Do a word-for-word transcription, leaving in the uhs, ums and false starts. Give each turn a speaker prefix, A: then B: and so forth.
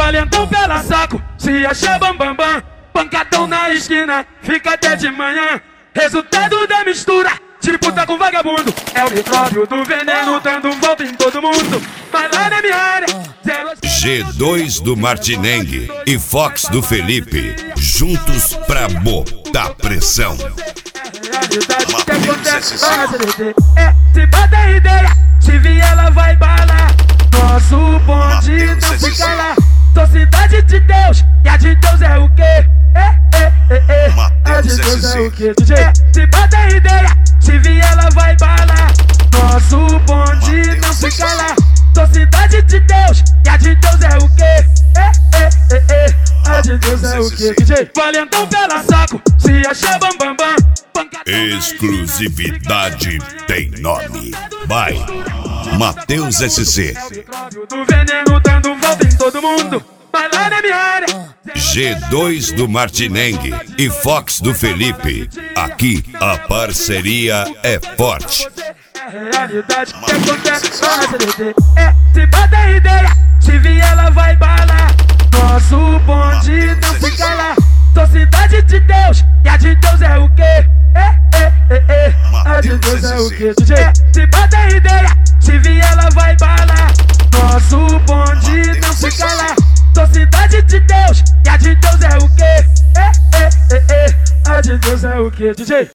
A: Valentão pela saco, se acha bambambam bam, bam. Pancadão na esquina, fica até de manhã. Resultado da mistura de puta com vagabundo. É o micróbio do veneno dando volta em todo mundo. Mas lá na minha área
B: G dois do Martinengue e Fox do Felipe, juntos pra botar pressão.
A: É, se bota ideia, se vier ela vai balar. Nosso bonde não fica lá. Sou cidade de Deus, e a de Deus é o quê? É, é, é, é. A de Deus é o quê? D J, é, se bota ideia, se vier ela vai balar. Nosso bonde não fica lá. Sou cidade de Deus, e a de Deus é o quê? É, é, é, é. A de Deus é o quê? D J, Valentão pela saco, se acha bambambam bam, bam.
B: Exclusividade tem nome. Vai, Matheus S C.
A: Do veneno dando volta em todo mundo. Vai lá na minha área.
B: G dois do Martinengue e Fox do Felipe. Aqui a parceria é forte.
A: É realidade que acontece só na C D T. É, se bota ideia, se vier ela vai balar. Nosso bonde não fica lá. Sou cidade de Deus, e a de Deus é o quê? É, é, é, é. A de Deus é o quê? D J, é, se bota ideia, se vier ela vai balar. Nosso bonde não fica lá. Sou cidade de Deus, e a de Deus é o quê? É, é, é, é. A de Deus é o quê? D J